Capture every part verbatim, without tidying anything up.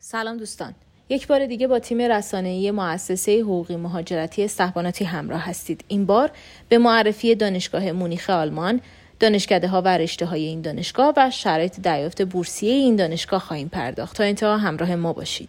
سلام دوستان، یک بار دیگه با تیم رسانه‌ای مؤسسه حقوقی مهاجرتی استحباناتی همراه هستید. این بار به معرفی دانشگاه مونیخ آلمان، دانشکده‌ها و رشته‌های این دانشگاه و شرایط دریافت بورسیه این دانشگاه خواهیم پرداخت. تا انتها همراه ما باشید.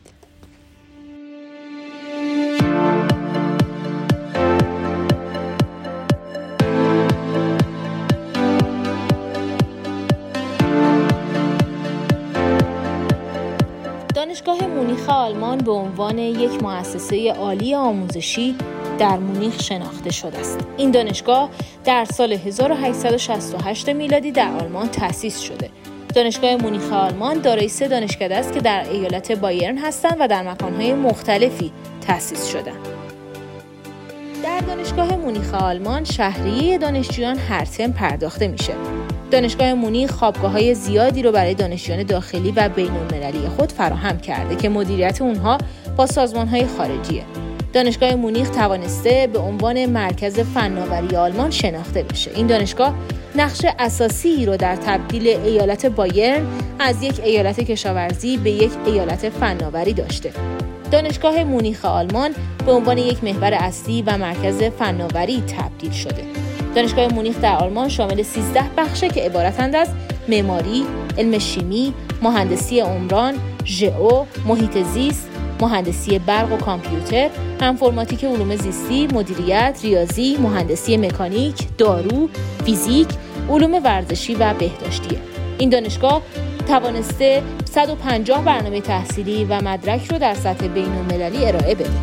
دانشگاه مونیخ آلمان به عنوان یک مؤسسه عالی آموزشی در مونیخ شناخته شده است. این دانشگاه در سال هزار و هشتصد و شصت و هشت میلادی در آلمان تأسیس شده. دانشگاه مونیخ آلمان دارای سه دانشکده است که در ایالت بایرن هستند و در مکان‌های مختلفی تأسیس شدند. در دانشگاه مونیخ آلمان شهریه دانشجویان هر ترم پرداخته میشه. دانشگاه مونیخ خوابگاه‌های زیادی رو برای دانشجویان داخلی و بین‌المللی خود فراهم کرده که مدیریت اونها با سازمان‌های خارجیه. دانشگاه مونیخ توانسته به عنوان مرکز فناوری آلمان شناخته بشه. این دانشگاه نقش اساسی رو در تبدیل ایالت بایرن از یک ایالت کشاورزی به یک ایالت فناوری داشته. دانشگاه مونیخ آلمان به عنوان یک محور اصلی و مرکز فناوری تبدیل شده. دانشگاه مونیخ در آلمان شامل سیزده بخشه که عبارتند از معماری، علم شیمی، مهندسی عمران، ژئو، محیط زیست، مهندسی برق و کامپیوتر، انفرماتیک علوم زیستی، مدیریت، ریاضی، مهندسی مکانیک، دارو، فیزیک، علوم ورزشی و بهداشتیه. این دانشگاه توانسته صد و پنجاه برنامه تحصیلی و مدرک رو در سطح بین‌المللی ارائه بده.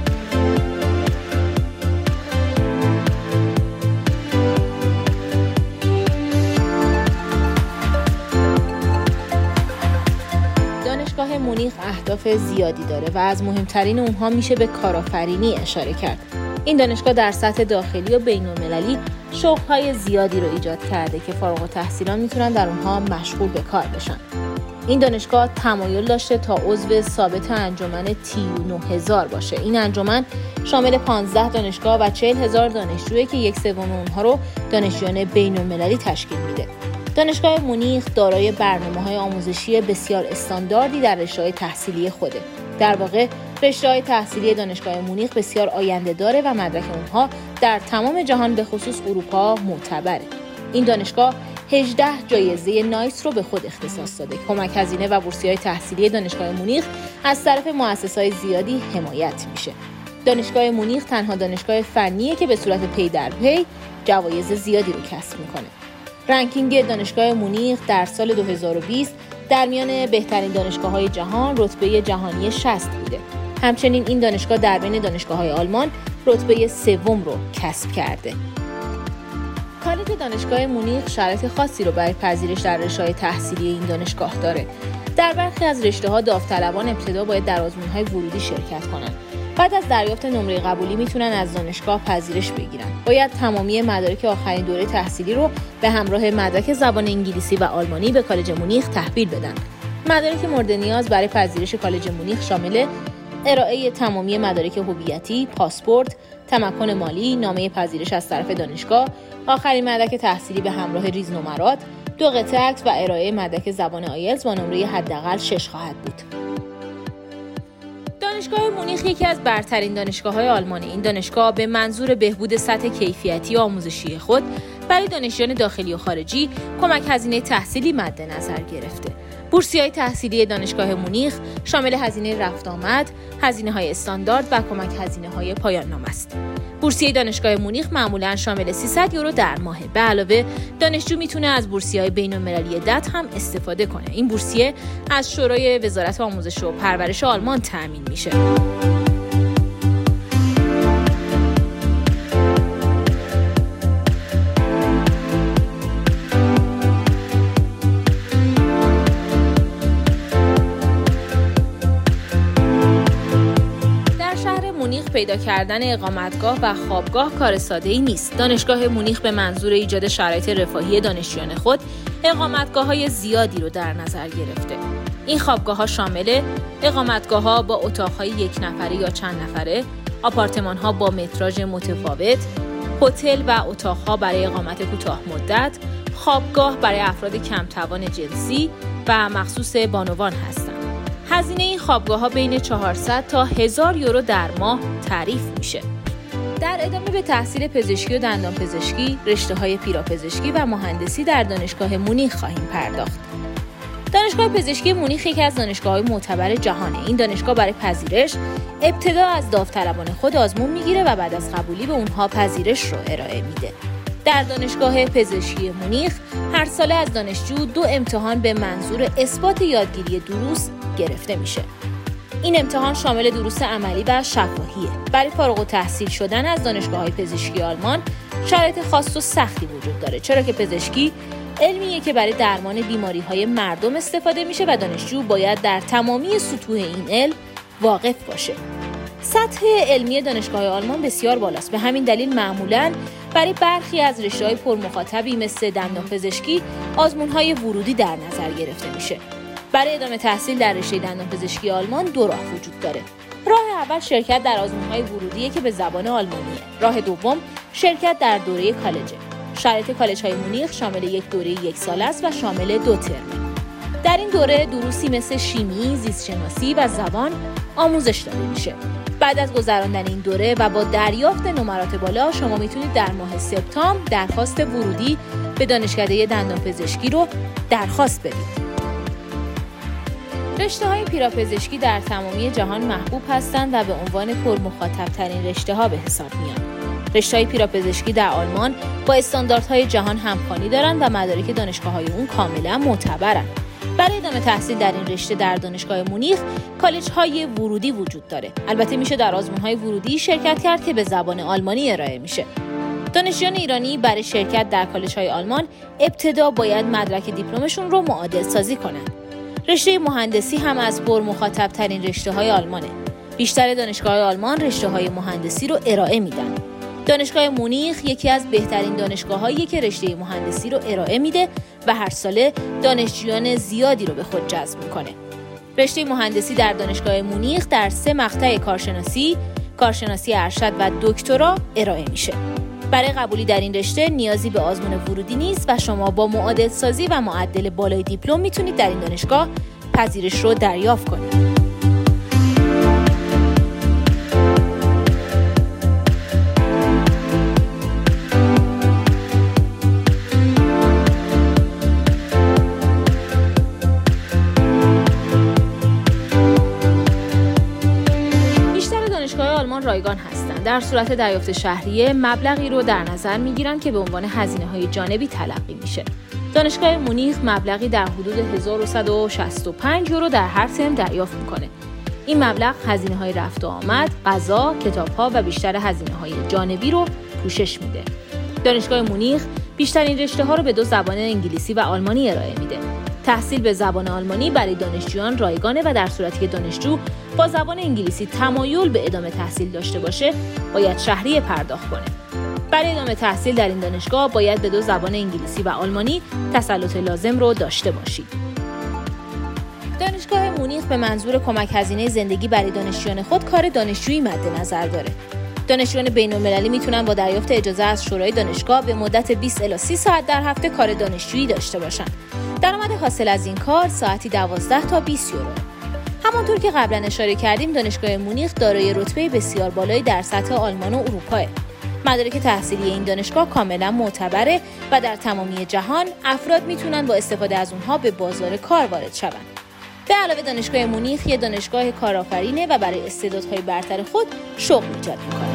دانشگاه مونیخ اهداف زیادی داره و از مهمترین اونها میشه به کارآفرینی اشاره کرد. این دانشگاه در سطح داخلی و بین‌المللی شغل‌های زیادی رو ایجاد کرده که فارغ التحصیلان میتونن در اونها مشغول به کار بشن. این دانشگاه تمایل داشته تا عضو ثابت انجمن تی یو نه هزار باشه. این انجمن شامل پانزده دانشگاه و چهل هزار دانشجویی که یک سوم اونها رو دانشجویان بین‌المللی تشکیل میده. دانشگاه مونیخ دارای برنامه‌های آموزشی بسیار استانداردی در رشته‌های تحصیلی خوده. در واقع رشته‌های تحصیلی دانشگاه مونیخ بسیار آینده داره و مدرک اونها در تمام جهان به خصوص اروپا معتبره. این دانشگاه هجده جایزه نایس رو به خود اختصاص داده. کمک هزینه و بورسیه‌های تحصیلی دانشگاه مونیخ از طرف مؤسسات زیادی حمایت میشه. دانشگاه مونیخ تنها دانشگاه فنیه که به صورت پی در پی جوایز زیادی رو کسب میکنه. رنکینگ دانشگاه مونیخ در سال دو هزار و بیست در میان بهترین دانشگاه‌های جهان رتبه جهانی شصت بوده. همچنین این دانشگاه در بین دانشگاه‌های آلمان رتبه سوم رو کسب کرده. کالج دانشگاه مونیخ شرایط خاصی رو برای پذیرش در رشته‌های تحصیلی این دانشگاه داره. در برخی از رشته‌ها داوطلبان ابتدا باید در آزمون‌های ورودی شرکت کنند. بعد از دریافت نمره قبولی میتونن از دانشگاه پذیرش بگیرن. باید تمامی مدارک آخرین دوره تحصیلی رو به همراه مدرک زبان انگلیسی و آلمانی به کالج مونیخ تحویل بدن. مدارک مورد نیاز برای پذیرش کالج مونیخ شامل ارائه تمامی مدارک هویتی، پاسپورت، تمکن مالی، نامه پذیرش از طرف دانشگاه، آخرین مدرک تحصیلی به همراه ریزنمرات، دو قطعه عکس و ارائه مدرک زبان آیلتس با نمره حداقل شش خواهد بود. دانشگاه مونیخ یکی از برترین دانشگاه‌های آلمانه. این دانشگاه به منظور بهبود سطح کیفیتی آموزشی خود برای دانشجویان داخلی و خارجی کمک هزینه تحصیلی مد نظر گرفته. بورسیه‌های تحصیلی دانشگاه مونیخ شامل هزینه رفت آمد، هزینه‌های استاندارد و کمک هزینه‌های پایان نامه است. بورسیه دانشگاه مونیخ معمولاً شامل سیصد یورو در ماه. به علاوه دانشجو میتونه از بورسیه‌های بین‌المللی دت هم استفاده کنه. این بورسیه از شورای وزارت آموزش و پرورش آلمان تأمین میشه. پیدا کردن اقامتگاه و خوابگاه کار ساده‌ای نیست. دانشگاه مونیخ به منظور ایجاد شرایط رفاهی دانشجویان خود اقامتگاه‌های زیادی رو در نظر گرفته. این خوابگاه‌ها شامل اقامتگاه‌ها با اتاق‌های یک نفره یا چند نفره، آپارتمان‌ها با متراژ متفاوت، هتل و اتاق‌ها برای اقامت کوتاه مدت، خوابگاه برای افراد کم توان جنسی و مخصوص بانوان هستند. هزینه این خوابگاه‌ها بین چهارصد تا هزار یورو در ماه تعریف میشه. در ادامه به تحصیل پزشکی و دندانپزشکی، رشته‌های پیراپزشکی و مهندسی در دانشگاه مونیخ خواهیم پرداخت. دانشگاه پزشکی مونیخ یکی از دانشگاه‌های معتبر جهانه. این دانشگاه برای پذیرش ابتدا از داوطلبان خود آزمون میگیره و بعد از قبولی به اونها پذیرش رو ارائه میده. در دانشگاه پزشکی مونیخ هر ساله از دانشجو دو امتحان به منظور اثبات یادگیری دروس گرفته میشه. این امتحان شامل دروس عملی و شفاهیه. برای فارغ التحصیل شدن از دانشگاه‌های پزشکی آلمان شرایط خاص و سختی وجود داره، چرا که پزشکی علمیه که برای درمان بیماری‌های مردم استفاده میشه و دانشجو باید در تمامی سطوح این علم واقف باشه. سطح علمی دانشگاه آلمان بسیار بالاست. به همین دلیل معمولاً برای برخی از رشته‌های پرمخاطبی مثل دندانپزشکی آزمون‌های ورودی در نظر گرفته میشه. برای ادامه تحصیل در رشته دندانپزشکی آلمان دو راه وجود داره. راه اول شرکت در آزمون‌های ورودیه که به زبان آلمانیه. راه دوم شرکت در دوره کالجه. شرایط کالج‌های مونیخ شامل یک دوره یک ساله است و شامل دو ترمه. در این دوره دروسی مثل شیمی، زیستشناسی و زبان آموزش داده میشه. بعد از گذراندن این دوره و با دریافت نمرات بالا شما میتونید در ماه سپتامبر درخواست ورودی به دانشکده دندانپزشکی رو درخواست بدید. رشته‌های پیراپزشکی در تمامی جهان محبوب هستند و به عنوان پرمخاطب‌ترین رشته‌ها به حساب میان. رشته‌های پیراپزشکی در آلمان با استانداردهای جهان همخوانی دارند و مدارک دانشگاه‌های اون کاملا معتبرند. برای ادامه تحصیل در این رشته در دانشگاه مونیخ کالج‌های ورودی وجود داره. البته میشه در آزمون‌های ورودی شرکت کرد که به زبان آلمانی ارائه میشه. دانشجویان ایرانی برای شرکت در کالج‌های آلمان ابتدا باید مدرک دیپلمشون رو معادل سازی کنند. رشته مهندسی هم از پرمخاطب‌ترین رشته‌های آلمانه. بیشتر دانشگاه‌های آلمان رشته‌های مهندسی رو ارائه میدن. دانشگاه مونیخ یکی از بهترین دانشگاه‌هایی که رشته مهندسی رو ارائه میده و هر ساله دانشجویان زیادی رو به خود جذب میکنه. رشته مهندسی در دانشگاه مونیخ در سه مقطع کارشناسی، کارشناسی ارشد و دکترا ارائه میشه. برای قبولی در این رشته نیازی به آزمون ورودی نیست و شما با معادل سازی و معدل بالای دیپلم میتونید در این دانشگاه پذیرش رو دریافت کنید. آلمان رایگان هستند. در صورت دریافت شهریه مبلغی رو در نظر میگیرن که به عنوان هزینه‌های جانبی تلقی میشه. دانشگاه مونیخ مبلغی در حدود هزار و صد و شصت و پنج یورو در هر ترم دریافت میکنه. این مبلغ هزینه‌های رفت و آمد، غذا، کتاب‌ها و بیشتر هزینه‌های جانبی رو پوشش میده. دانشگاه مونیخ بیشترین رشته‌ها رو به دو زبان انگلیسی و آلمانی ارائه میده. تحصیل به زبان آلمانی برای دانشجویان رایگانه و در صورتی که دانشجو با زبان انگلیسی تمایل به ادامه تحصیل داشته باشه، باید شهریه پرداخت کنه. برای ادامه تحصیل در این دانشگاه باید به دو زبان انگلیسی و آلمانی تسلط لازم رو داشته باشید. دانشگاه مونیخ به منظور کمک هزینه زندگی برای دانشجویان خود کار دانشجویی مد نظر داره. دانشجویان بین‌المللی میتونن با دریافت اجازه از شورای دانشگاه به مدت بیست الی سی ساعت در هفته کار دانشجویی داشته باشن. درآمد حاصل از این کار ساعتی دوازده تا بیست یورو. همانطور که قبلا اشاره کردیم دانشگاه مونیخ دارای رتبه بسیار بالایی در سطح آلمان و اروپا. مدارک تحصیلی این دانشگاه کاملا معتبره و در تمامی جهان افراد میتونن با استفاده از اونها به بازار کار وارد شوند. به علاوه دانشگاه مونیخ یه دانشگاه کارآفرینه و برای استعدادهای برتر خود شغل ایجاد میکنه.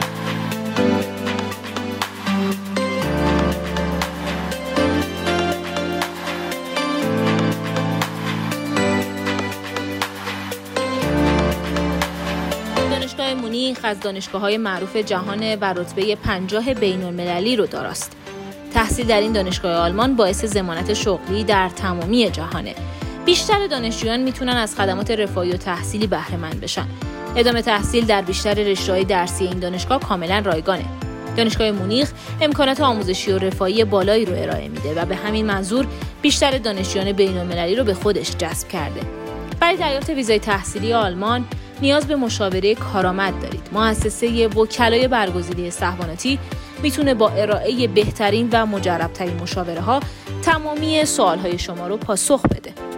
دانشگاه مونیخ از دانشگاه‌های معروف جهان و رتبه پنجاه بین‌المللی رو داراست. تحصیل در این دانشگاه آلمان باعث ضمانت شغلی در تمامی جهانه. بیشتر دانشجویان میتونن از خدمات رفاهی و تحصیلی بهره مند بشن. ادامه تحصیل در بیشتر رشته‌های درسی این دانشگاه کاملا رایگانه. دانشگاه مونیخ امکانات آموزشی و رفاهی بالایی رو ارائه میده و به همین منظور بیشتر دانشجویان بین‌المللی رو به خودش جذب کرده. برای دریافت ویزای تحصیلی آلمان نیاز به مشاوره کارآمد دارید. مؤسسه وکلای برگزیده استخباراتی میتونه با ارائه بهترین و مجرب‌ترین مشاوره‌ها تمامی سوال‌های شما رو پاسخ بده.